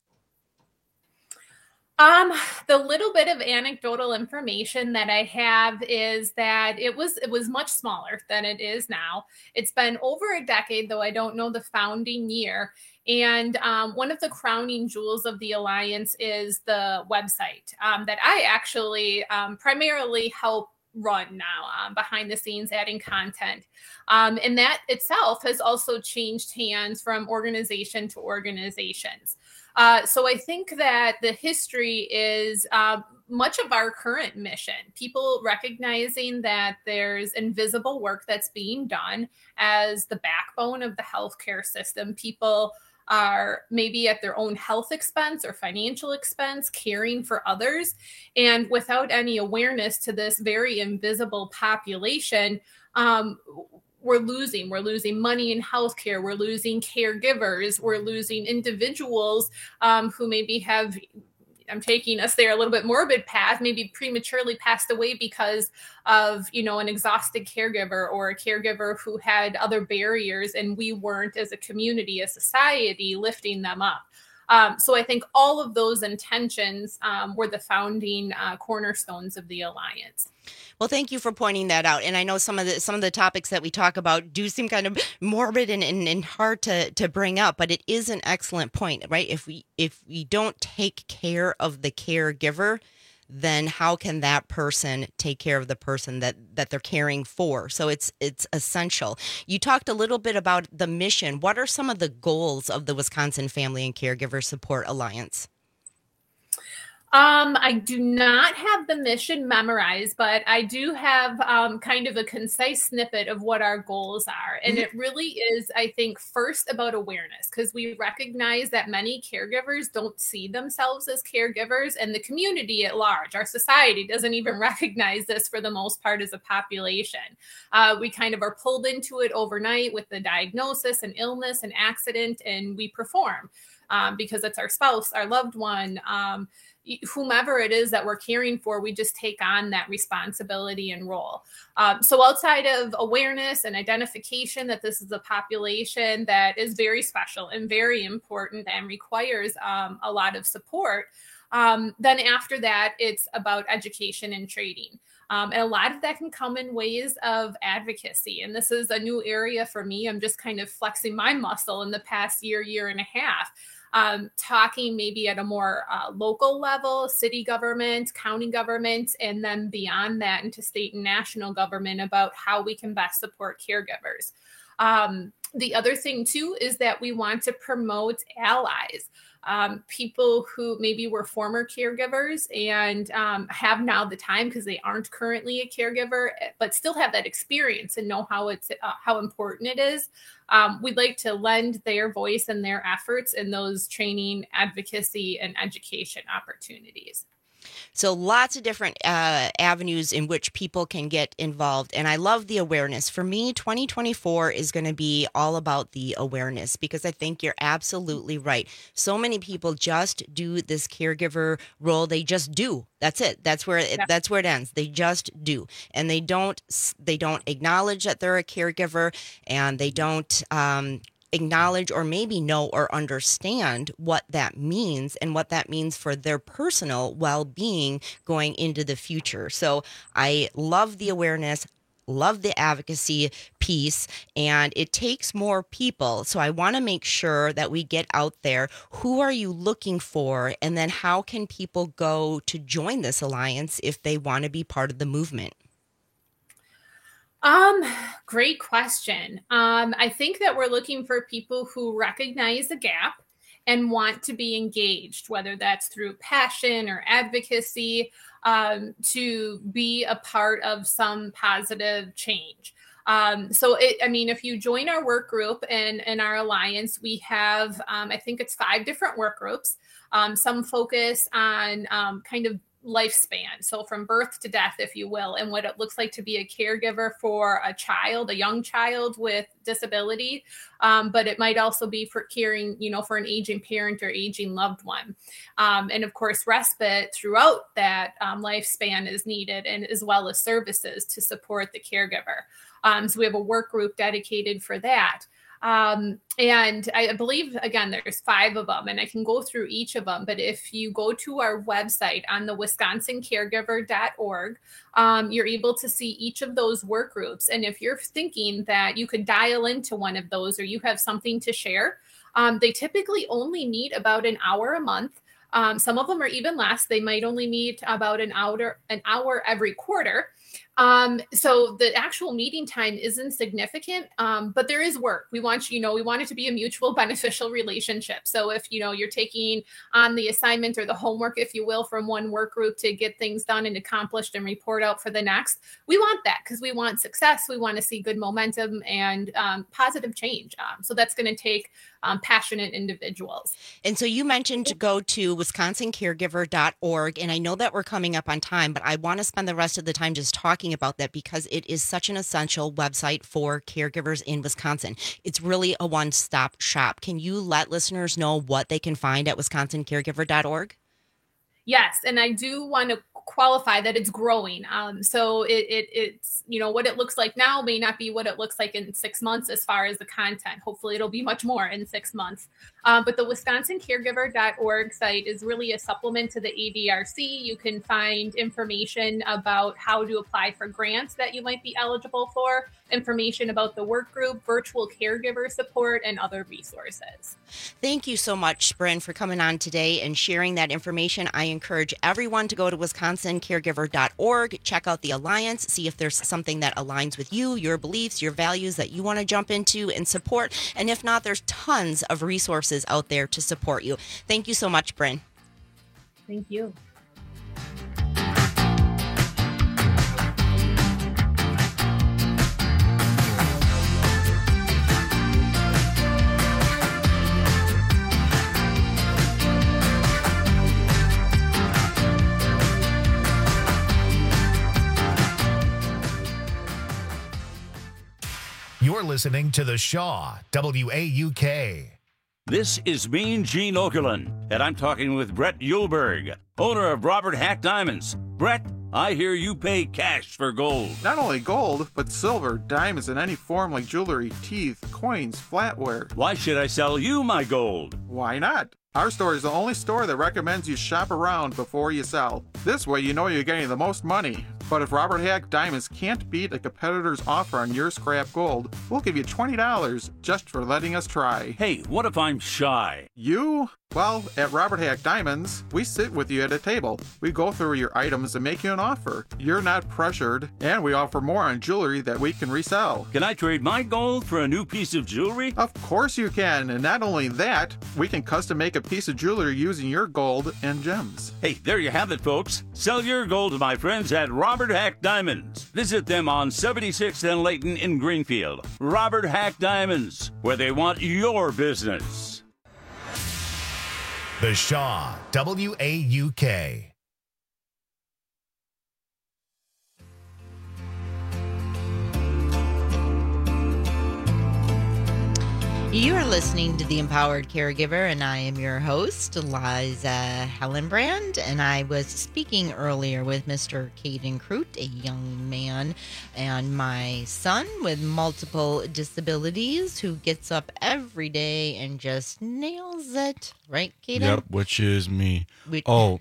The little bit of anecdotal information that I have is that it was much smaller than it is now. It's been over a decade, though I don't know the founding year. And one of the crowning jewels of the Alliance is the website that I actually primarily help run now, behind the scenes, adding content. And that itself has also changed hands from organization to organizations. So I think that the history is much of our current mission, people recognizing that there's invisible work that's being done as the backbone of the healthcare system. People are maybe at their own health expense or financial expense, caring for others. And without any awareness to this very invisible population, we're losing money in healthcare. We're losing caregivers. We're losing individuals who maybe have, I'm taking us there a little bit morbid path, maybe prematurely passed away because of, an exhausted caregiver or a caregiver who had other barriers, and we weren't, as a community, as society, lifting them up. So I think all of those intentions were the founding cornerstones of the Alliance. Well, thank you for pointing that out. And I know some of the topics that we talk about do seem kind of morbid and hard to bring up, but it is an excellent point, right? If we don't take care of the caregiver, then how can that person take care of the person that they're caring for? So it's essential. You talked a little bit about the mission. What are some of the goals of the Wisconsin Family and Caregiver Support Alliance? I do not have the mission memorized, but I do have kind of a concise snippet of what our goals are. And it really is, I think, first about awareness, because we recognize that many caregivers don't see themselves as caregivers, and the community at large, our society, doesn't even recognize this for the most part as a population. We kind of are pulled into it overnight with the diagnosis and illness and accident, and we perform. because it's our spouse, our loved one, whomever it is that we're caring for, we just take on that responsibility and role. So outside of awareness and identification that this is a population that is very special and very important and requires a lot of support, then after that, it's about education and training. And a lot of that can come in ways of advocacy. And this is a new area for me. I'm just kind of flexing my muscle in the past year and a half. Talking maybe at a more local level, city government, county government, and then beyond that into state and national government about how we can best support caregivers. The other thing too is that we want to promote allies. People who maybe were former caregivers and have now the time because they aren't currently a caregiver, but still have that experience and know how important it is. We'd like to lend their voice and their efforts in those training, advocacy, and education opportunities. So lots of different avenues in which people can get involved. And I love the awareness. For me, 2024 is going to be all about the awareness, because I think you're absolutely right. So many people just do this caregiver role. They just do. That's it. That's where it ends. They just do. And they don't acknowledge that they're a caregiver, and they don't acknowledge or maybe know or understand what that means and what that means for their personal well-being going into the future. So I love the awareness, love the advocacy piece, and it takes more people. So I want to make sure that we get out there. Who are you looking for? And then how can people go to join this alliance if they want to be part of the movement? Great question. I think that we're looking for people who recognize the gap and want to be engaged, whether that's through passion or advocacy, to be a part of some positive change. If you join our work group and our alliance, we have, I think it's 5 different work groups. Some focus on kind of lifespan. So from birth to death, if you will, and what it looks like to be a caregiver for a child, a young child with disability. But it might also be for caring, for an aging parent or aging loved one. And of course, respite throughout that lifespan is needed, and as well as services to support the caregiver. So we have a work group dedicated for that. And I believe, again, there's 5 of them, and I can go through each of them. But if you go to our website on the wisconsincaregiver.org, you're able to see each of those work groups. And if you're thinking that you could dial into one of those, or you have something to share, they typically only meet about an hour a month. Some of them are even less. They might only meet about an hour every quarter. So the actual meeting time isn't significant, but there is work. We want it to be a mutual beneficial relationship. So if, you're taking on the assignment or the homework, if you will, from one work group to get things done and accomplished and report out for the next, we want that because we want success. We want to see good momentum and positive change. So that's going to take passionate individuals. And so you mentioned to go to wisconsincaregiver.org, and I know that we're coming up on time, but I want to spend the rest of the time just talking about that because it is such an essential website for caregivers in Wisconsin. It's really a one-stop shop. Can you let listeners know what they can find at wisconsincaregiver.org? Yes, and I do want to qualify that it's growing. So it's, what it looks like now may not be what it looks like in 6 months as far as the content. Hopefully it'll be much more in 6 months. But the wisconsincaregiver.org site is really a supplement to the ADRC. You can find information about how to apply for grants that you might be eligible for, information about the work group, virtual caregiver support, and other resources. Thank you so much, Bryn, for coming on today and sharing that information. I encourage everyone to go to wisconsincaregiver.org, check out the Alliance, see if there's something that aligns with you, your beliefs, your values that you want to jump into and support. And if not, there's tons of resources out there to support you. Thank you so much, Bryn. Thank you. You're listening to The Shaw, WAUK. This is Mean Gene Okerlund, and I'm talking with Brett Yulberg, owner of Robert Hack Diamonds. Brett, I hear you pay cash for gold. Not only gold, but silver, diamonds in any form like jewelry, teeth, coins, flatware. Why should I sell you my gold? Why not? Our store is the only store that recommends you shop around before you sell. This way you know you're getting the most money. But if Robert Hack Diamonds can't beat a competitor's offer on your scrap gold, we'll give you $20 just for letting us try. Hey, what if I'm shy? You? Well, at Robert Hack Diamonds, we sit with you at a table. We go through your items and make you an offer. You're not pressured, and we offer more on jewelry that we can resell. Can I trade my gold for a new piece of jewelry? Of course you can, and not only that, we can custom make a piece of jewelry using your gold and gems. Hey, there you have it, folks. Sell your gold to my friends at Robert Hack Diamonds. Visit them on 76th and Layton in Greenfield. Robert Hack Diamonds, where they want your business. The Shaw, WAUK. You are listening to The Empowered Caregiver, and I am your host, Liza Hellenbrand. And I was speaking earlier with Mr. Caden Crute, a young man, and my son with multiple disabilities who gets up every day and just nails it. Right, Caden? Yep, which is me. Before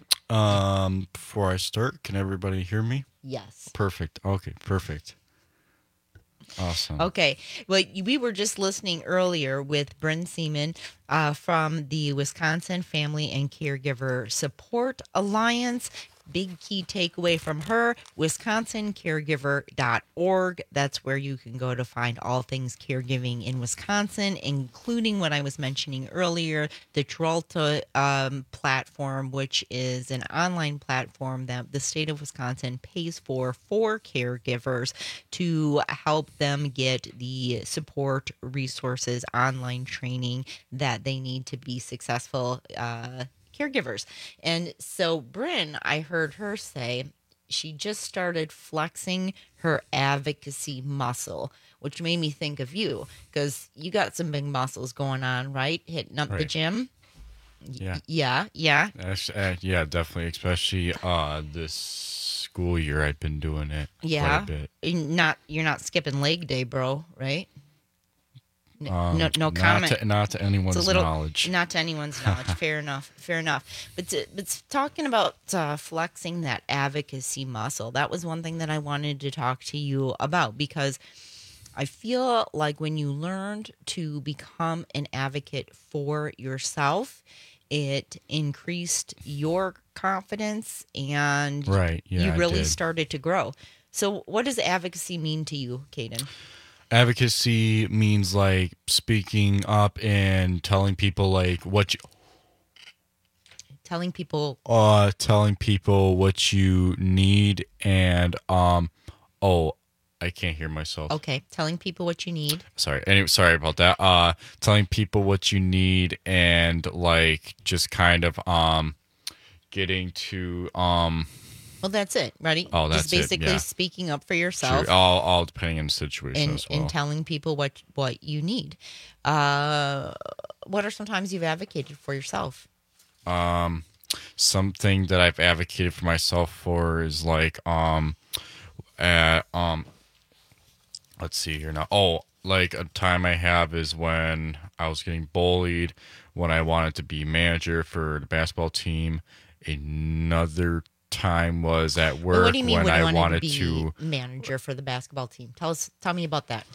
I start, can everybody hear me? Yes. Perfect. Okay, perfect. Awesome. Okay. Well, we were just listening earlier with Bryn Seaman from the Wisconsin Family and Caregiver Support Alliance. Big key takeaway from her, wisconsincaregiver.org. That's where you can go to find all things caregiving in Wisconsin, including what I was mentioning earlier, the Tralta platform, which is an online platform that the state of Wisconsin pays for caregivers to help them get the support, resources, online training that they need to be successful caregivers. And so Bryn, I heard her say she just started flexing her advocacy muscle, which made me think of you because you got some big muscles going on, right? Hitting up the gym. Yeah. Yeah. Yeah, definitely. Especially this school year, I've been doing it quite a bit. You're not skipping leg day, bro, right? No comment. Not to anyone's knowledge. Not to anyone's knowledge. Fair enough. But talking about flexing that advocacy muscle, that was one thing that I wanted to talk to you about because I feel like when you learned to become an advocate for yourself, it increased your confidence and you really started to grow. So what does advocacy mean to you, Caden? Advocacy means like speaking up and telling people like what you telling people what you need and I can't hear myself. Okay, telling people what you need. Sorry about that. Telling people what you need and like just kind of getting to Well, that's it. Ready? Oh, that's just basically speaking up for yourself. Sure. All depending on the situation as well. And telling people what you need. What are some times you've advocated for yourself? Something that I've advocated for myself for is like let's see here now. Like a time I have is when I was getting bullied when I wanted to be manager for the basketball team. Another time was at work what do you mean when I wanted to be to manager for the basketball team. Tell me about that.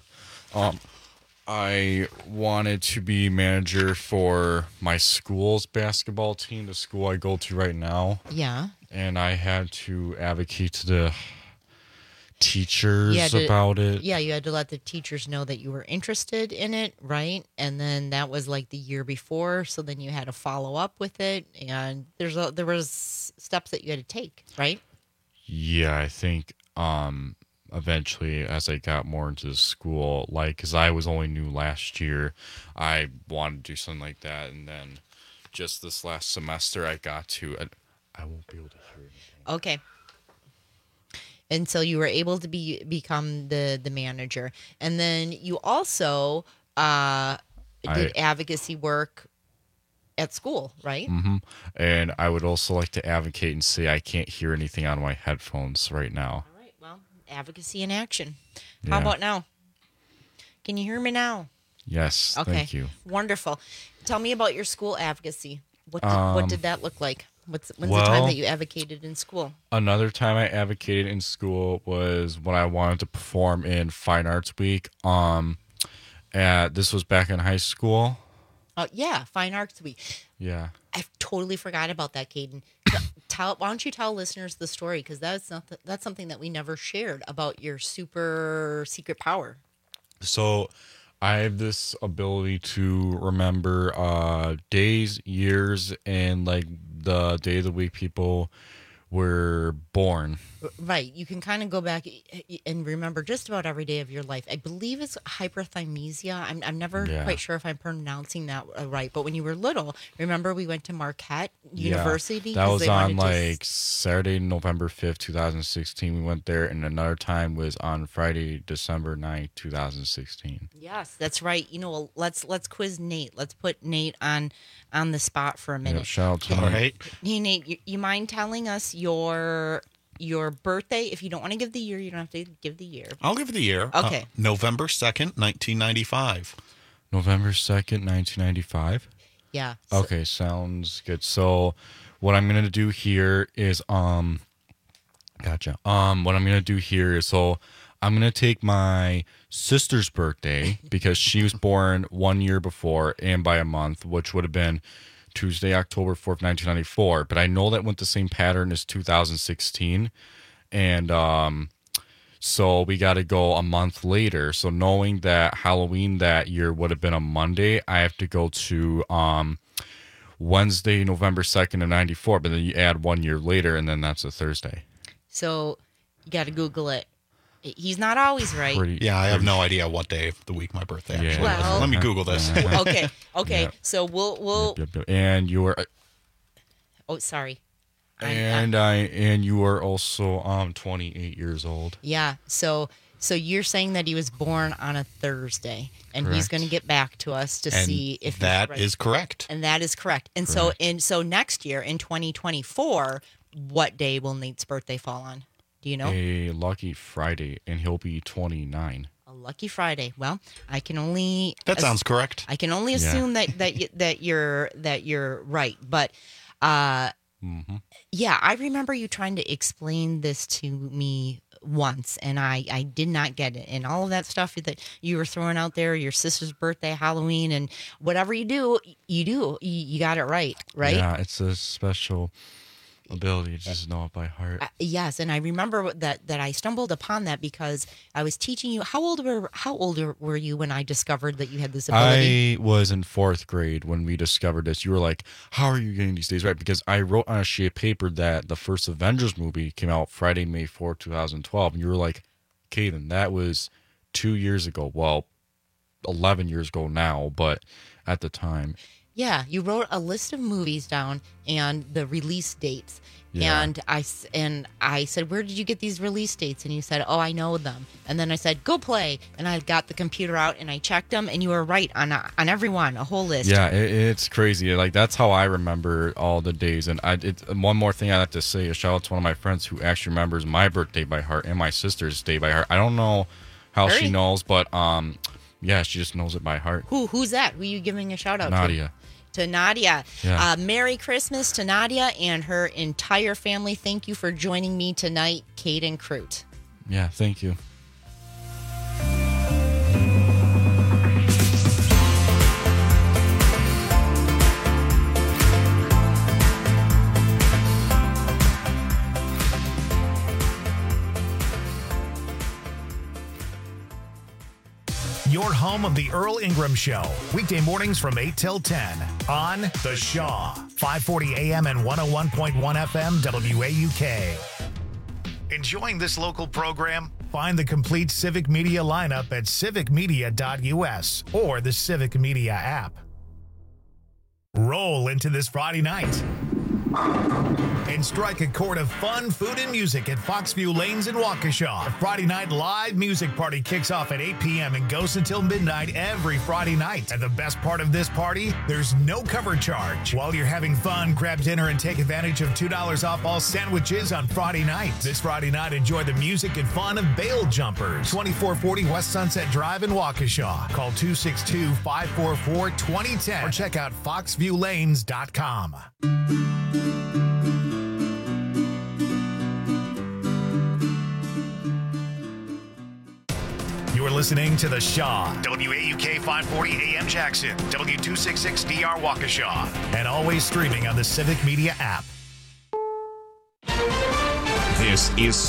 I wanted to be manager for my school's basketball team, the school I go to right now. Yeah. And I had to advocate to the teachers about it. Yeah, you had to let the teachers know that you were interested in it, right? And then that was like the year before, so then you had to follow up with it, and there was steps that you had to take, right? Yeah, I think eventually as I got more into the school, like because I was only new last year, I wanted to do something like that, and then just this last semester I got to. I won't be able to hear anything. Okay. And so you were able to become the manager. And then you also did advocacy work at school, right? Mm-hmm. And I would also like to advocate and say I can't hear anything on my headphones right now. All right, well, advocacy in action. How about now? Can you hear me now? Yes, okay. Thank you. Wonderful. Tell me about your school advocacy. What did that look like? When's the time that you advocated in school? Another time I advocated in school was when I wanted to perform in Fine Arts Week. This was back in high school. Yeah, Fine Arts Week. Yeah. I totally forgot about that, Caden. Why don't you tell listeners the story? Because that's something that we never shared about your super secret power. So I have this ability to remember days, years, and like the day of the week people were born. Right. You can kind of go back and remember just about every day of your life. I believe it's hyperthymesia. I'm never quite sure if I'm pronouncing that right. But when you were little, remember we went to Marquette University? That was on like Saturday, November 5th, 2016. We went there, and another time was on Friday, December 9th, 2016. Yes, that's right. You know, let's quiz Nate. Let's put Nate on the spot for a minute. Yep, shout out to All right. Hey, Nate, you mind telling us your birthday? If you don't want to give the year, you don't have to give the year. I'll give the year. Okay. November 2nd, 1995. November 2nd, 1995? Yeah. Okay, sounds good. So what I'm going to do here is gotcha. What I'm going to do here is I'm going to take my sister's birthday because she was born 1 year before and by a month, which would have been Tuesday, October 4th, 1994. But I know that went the same pattern as 2016. And so we got to go a month later. So knowing that Halloween that year would have been a Monday, I have to go to Wednesday, November 2nd of 94. But then you add 1 year later, and then that's a Thursday. So you got to Google it. He's not always right. I have no idea what day of the week my birthday actually is. Well, let me Google this. Okay. Yeah. So we'll. And you were. Oh, sorry. And you were also 28 years old. Yeah. So you're saying that he was born on a Thursday, and Correct. He's going to get back to us to see if that right. is correct. And that is correct. And so next year in 2024, what day will Nate's birthday fall on? Do you know? A lucky Friday, and he'll be 29. A lucky Friday. Well, I can only. That sounds correct. I can only assume that you're right, but. Yeah, I remember you trying to explain this to me once, and I did not get it. And all of that stuff that you were throwing out there, your sister's birthday, Halloween, and whatever you do. You got it right? Yeah, it's a special ability to just know it by heart. Yes, and I remember that I stumbled upon that because I was teaching you. How old were you when I discovered that you had this ability? I was in 4th grade when we discovered this. You were like, how are you getting these days right? Because I wrote on a sheet of paper that the first Avengers movie came out Friday, May 4th, 2012. And you were like, Caden, that was 2 years ago. Well, 11 years ago now, but at the time. Yeah, you wrote a list of movies down and the release dates. Yeah. And I said, where did you get these release dates? And you said, oh, I know them. And then I said, go play. And I got the computer out and I checked them, and you were right on every one, a whole list. Yeah, it's crazy. Like, that's how I remember all the days. And one more thing I have to say, a shout out to one of my friends who actually remembers my birthday by heart and my sister's day by heart. I don't know how she knows, but yeah, she just knows it by heart. Who's that? Who are you giving a shout out Nadia. To Nadia. Yeah. Merry Christmas to Nadia and her entire family. Thank you for joining me tonight, Caden Crute. Yeah, thank you. Your home of the Earl Ingram Show. Weekday mornings from 8 till 10 on The Shaw. 540 AM and 101.1 FM WAUK. Enjoying this local program? Find the complete Civic Media lineup at civicmedia.us or the Civic Media app. Roll into this Friday night. And strike a chord of fun, food, and music at Foxview Lanes in Waukesha. The Friday night live music party kicks off at 8 p.m. and goes until midnight every Friday night. And the best part of this party, there's no cover charge. While you're having fun, grab dinner and take advantage of $2 off all sandwiches on Friday night. This Friday night, enjoy the music and fun of Bail Jumpers. 2440 West Sunset Drive in Waukesha. Call 262-544-2010 or check out foxviewlanes.com. You're listening to The Shaw, WAUK 540 AM Jackson, W266DR Waukesha, and always streaming on the Civic Media app. This is